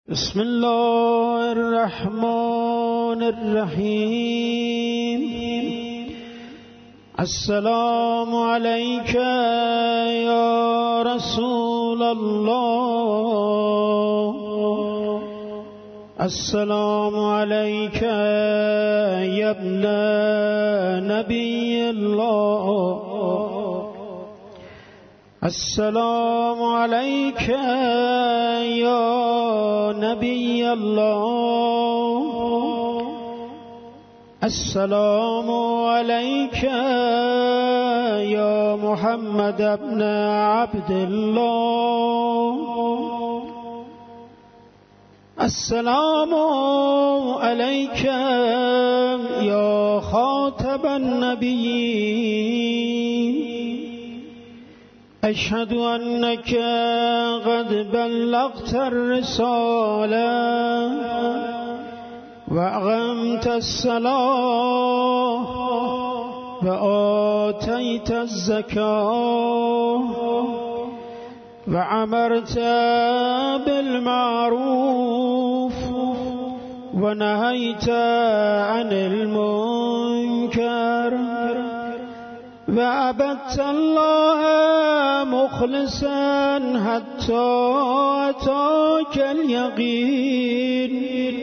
بسم الله الرحمن الرحیم. السلام علیک یا رسول الله. السلام علیک یا ابن نبی الله. السلام علیک یا نبی الله. السلام علیک یا محمد ابن عبد الله. السلام علیک یا خاتم النبیین. اشهد انک قد بلغت الرساله واقمت الصلاه وآتیت الزکاه وامرت بالمعروف ونهیت عن المنکر وعبدت الله مخلصا حتى أتاك اليقين.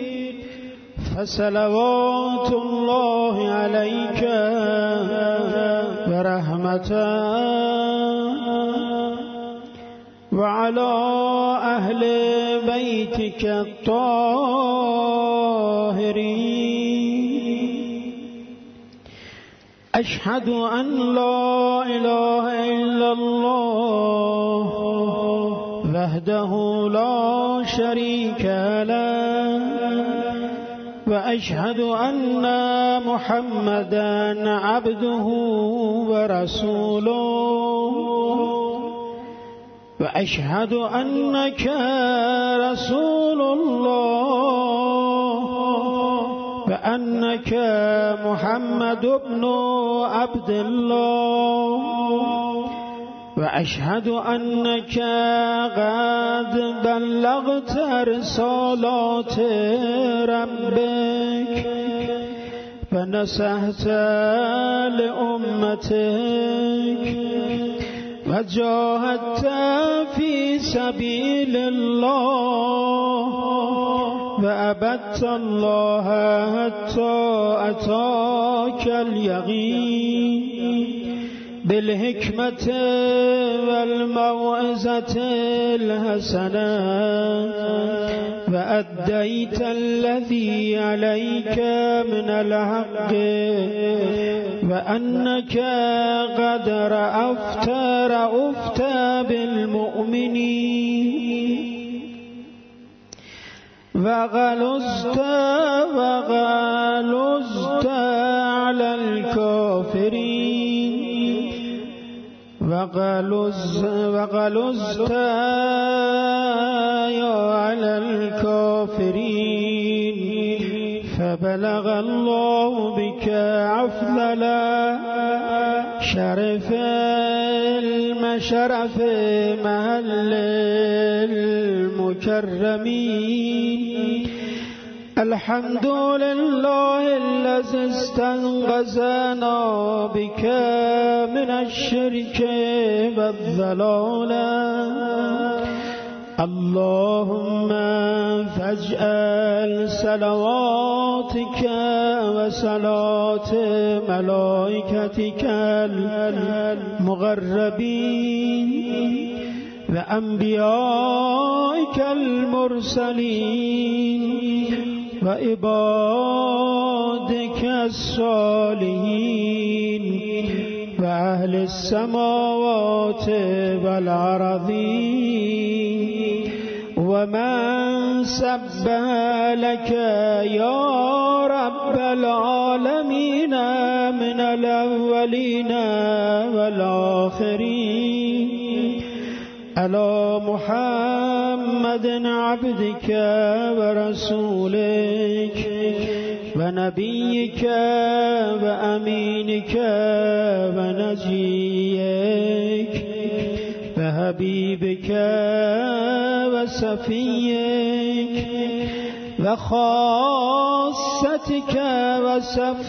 فصلوات الله عليك ورحمته وعلى أهل بيتك الطاهرين. أشهد أن لا إله إلا الله وحده لا شريك له وأشهد أن محمدًا عبده ورسوله وأشهد أنك رسول الله وأنك محمد بن عبد الله وأشهد أنك قد بلغت رسالات ربك ونصحت لأمتك وجاهدت في سبيل الله وعبدت الله حتى أتاك اليقين بالحكمة والموعظة الحسنة وأديت الذي عليك من الحق وأنك قد رأفت بالمؤمنين وغلظت على الكافرين وغلظت على الكافرين فبلغ الله بك أفضل شرف المشرف محل المكرمين. الحمد لله الذي استنقذنا بك من الشرك والضلالة. اللهم فاجعل صلواتك وصلاة ملائكتك المقربين وأنبيائك المرسلين وعبادك الصالحين وأهل السماوات والأرضين ومن سبح لك يا رب العالمين من الأولين والآخرين على محمد عبدك ورسولك ونبيك وأمينك ونجيك وحبيبك وصفيك و خاصتك و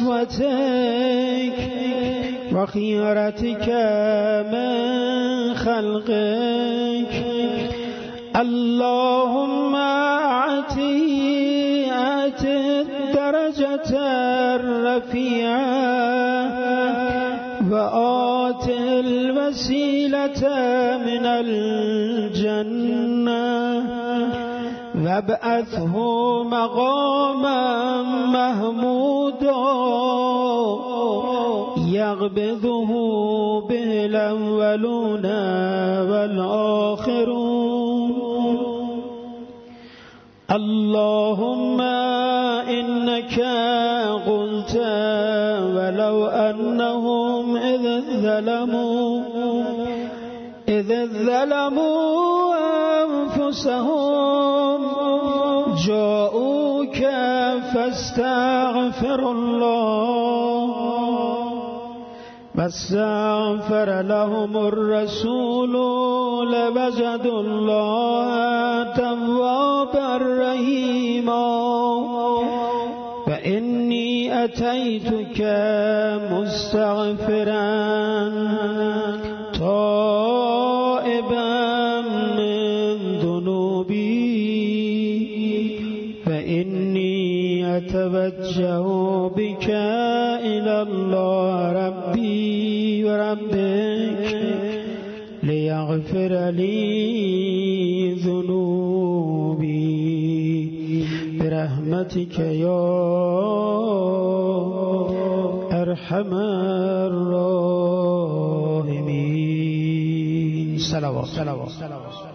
صفوتك و خیارتك من خلقك اللهم اعطي الدرجة الرفيعة وآت الوسيلة من الجنة وابعثه مقاما محمودا يقبضه به الأولون والآخرون اللهم إنك قلت ولو أنهم إذ ظلموا أنفسهم جاءوك فاستغفر الله واستغفر لهم الرسول لوجدوا الله توابا رحيما فإني أتيتك مستغفرا تائبا من ذنوبي فإني أتوجه بك إلى الله ربي وربك ليغفر لي ذنوبي برحمتك يا أرحم الراحمين. صلوات